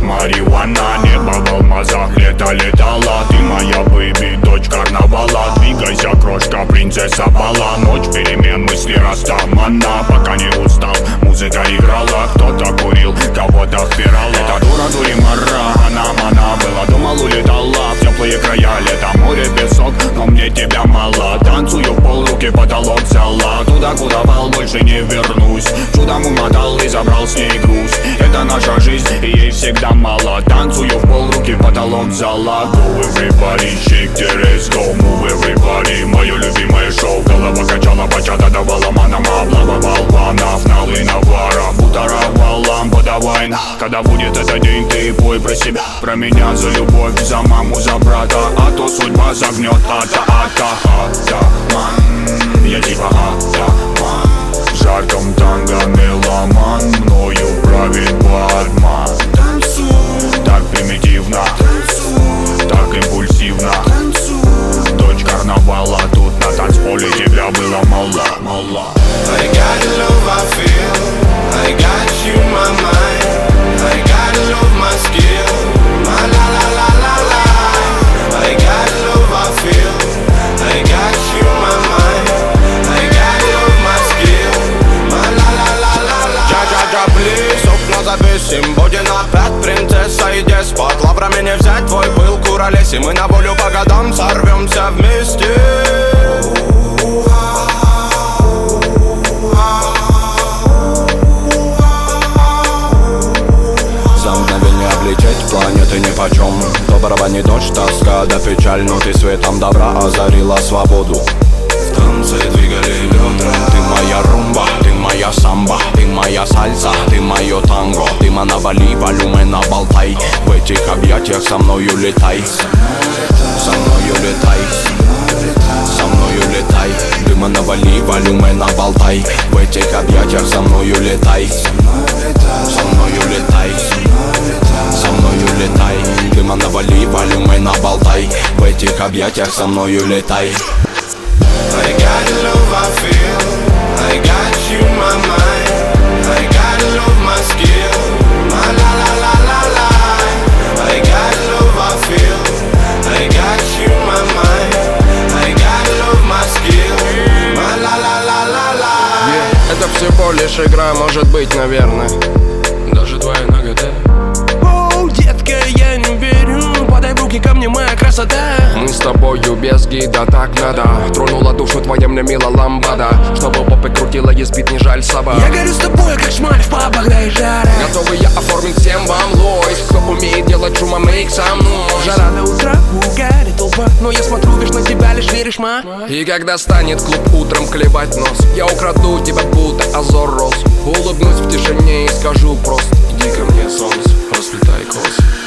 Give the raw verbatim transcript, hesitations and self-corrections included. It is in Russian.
Марихуана, небо в алмазах, лето летала. Ты моя бэйби, дочь карнавала. Двигайся, крошка, принцесса бала. Ночь перемен, мысли растамана. Пока не устал, музыка играла. Кто-то курил, кого-то впирала. Это дура, дури, мара, она, мана. Была, думал, улетала в теплые края. Лето, море, песок, но мне тебя мало. Танцую в пол, руки потолок зала. Туда, куда вал, больше не вернусь. Чудом умотал и забрал с ней груз. Это наша жизнь, и ей всегда мало. Танцую в пол, руки потолок зала. Go everybody, shake the ass, go move everybody. Мое любимое шоу, голова качала, бачата давала манам. Облавывал ванов, налы навара. Бутаровал лампа, давай на. Когда будет этот день, ты пой про себя. Про меня, за любовь, за маму, за брата. А то судьба загнет, ата, ата, атаман. Я типа атаман. В жарком танго меломан. Мною правит бармен. Так примитивно, так импульсивно. Дочь карнавала, тут на танцполе тебя было мало, мало. I got the love I feel, I got you my mind, I got the love my skill, my la la la la la. I got the love I feel, I got you my mind, I got the love my skill, my la la la la la. Джа-джа-джа, плиз, окна завесим, будем опять принцесса и деспот. Лаврами не взять твой пыл, куролесим, мы на волю по годам сорвемся вместе. Планеты нипочем, доброго не дождь, тоска да печаль. Но ты светом добра озарила свободу. В танце двигали бедра. Ты моя румба, ты моя самба, ты моя сальса, ты мое танго. Ты манавали, волюме на болтай. В этих объятиях со мною летай. Со мною летай. Со мною летай. Ты манавали, волюме на болтай. В этих объятиях со мною летай. Со мною летай. Со мною летай, дыма навали, волюме наболтай. В этих объятиях со мною летай. I got the love I feel, I got you my mind, I got the love my skill, my la la la la la. I got the love I feel, I got you my mind, I got the love my skill, my la la la la la. Yeah, это всего лишь игра, может быть, наверное. Даже твоя нагота. Детка, я не верю, подай в руки ко мне, моя красота. Мы с тобою без гида, так надо. Тронула душу твоя мне мила ламбада. Чтобы попы крутила, избит не жаль собак. Я горю с тобой, как шмаль в пабах, да и жара. Готовы я оформить всем вам лойс. Кто умеет делать шума, мейк со мной. Жара до утра, угарит толпа. Но я смотрю, видишь, на тебя лишь веришь, ма. И когда станет клуб утром клевать нос, я украду тебя, будто азор роз. Улыбнусь в тишине и скажу просто: иди ко мне, солнце, расплетай косы.